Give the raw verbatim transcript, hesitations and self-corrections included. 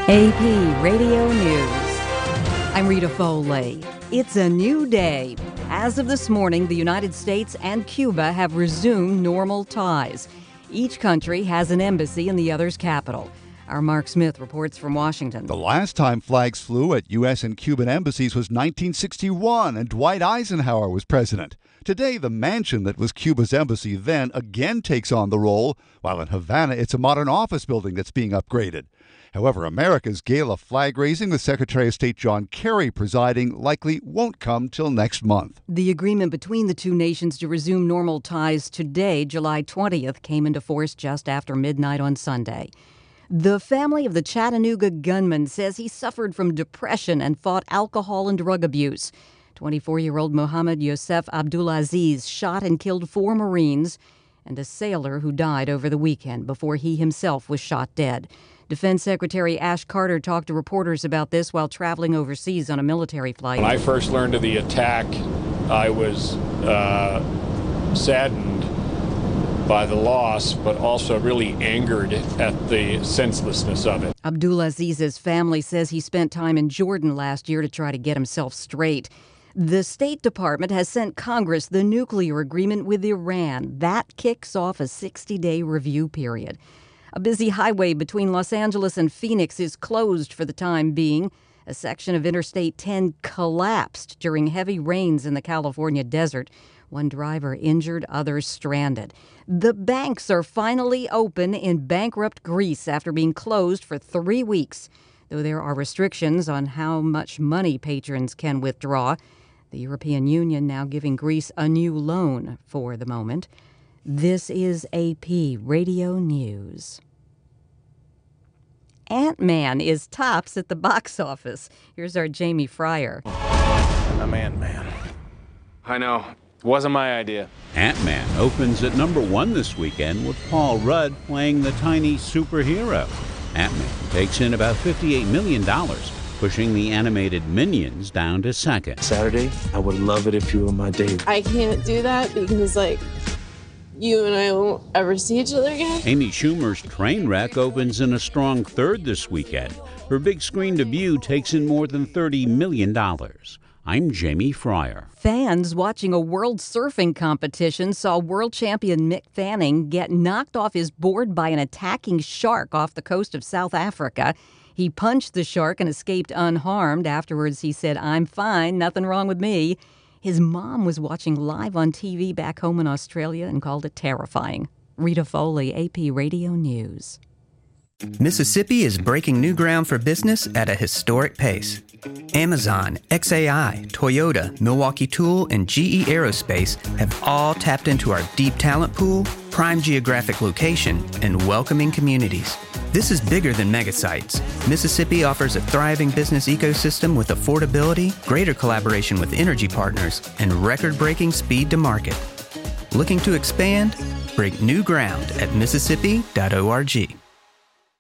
A P Radio News. I'm Rita Foley. It's a new day. As of this morning, the United States and Cuba have resumed normal ties. Each country has an embassy in the other's capital. Our Mark Smith reports from Washington. The last time flags flew at U S and Cuban embassies was nineteen sixty-one, and Dwight Eisenhower was president. Today, the mansion that was Cuba's embassy then again takes on the role, while in Havana, it's a modern office building that's being upgraded. However, America's gala flag raising with Secretary of State John Kerry presiding likely won't come till next month. The agreement between the two nations to resume normal ties today, July twentieth, came into force just after midnight on Sunday. The family of the Chattanooga gunman says he suffered from depression and fought alcohol and drug abuse. twenty-four-year-old Mohammed Yosef Abdulaziz shot and killed four Marines and a sailor who died over the weekend before he himself was shot dead. Defense Secretary Ash Carter talked to reporters about this while traveling overseas on a military flight. When I first learned of the attack, I was uh, saddened by the loss, but also really angered at the senselessness of it. Abdulaziz's family says he spent time in Jordan last year to try to get himself straight. The State Department has sent Congress the nuclear agreement with Iran. That kicks off a sixty-day review period. A busy highway between Los Angeles and Phoenix is closed for the time being. A section of Interstate ten collapsed during heavy rains in the California desert. One driver injured, others stranded. The banks are finally open in bankrupt Greece after being closed for three weeks. Though there are restrictions on how much money patrons can withdraw, the European Union now giving Greece a new loan for the moment. This is A P Radio News. Ant-Man is tops at the box office. Here's our Jamie Fryer. I'm Ant-Man. I know. Wasn't my idea. Ant-Man opens at number one this weekend with Paul Rudd playing the tiny superhero. Ant-Man takes in about fifty-eight million dollars, pushing the animated Minions down to second. Saturday, I would love it if you were my date. I can't do that because, like, you and I won't ever see each other again. Amy Schumer's Trainwreck opens in a strong third this weekend. Her big screen debut takes in more than thirty million dollars. I'm Jamie Fryer. Fans watching a world surfing competition saw world champion Mick Fanning get knocked off his board by an attacking shark off the coast of South Africa. He punched the shark and escaped unharmed. Afterwards, he said, "I'm fine, nothing wrong with me." His mom was watching live on T V back home in Australia and called it terrifying. Rita Foley, A P Radio News. Mississippi is breaking new ground for business at a historic pace. Amazon, X A I, Toyota, Milwaukee Tool, and G E Aerospace have all tapped into our deep talent pool, prime geographic location, and welcoming communities. This is bigger than megasites. Mississippi offers a thriving business ecosystem with affordability, greater collaboration with energy partners, and record-breaking speed to market. Looking to expand? Break new ground at Mississippi dot org.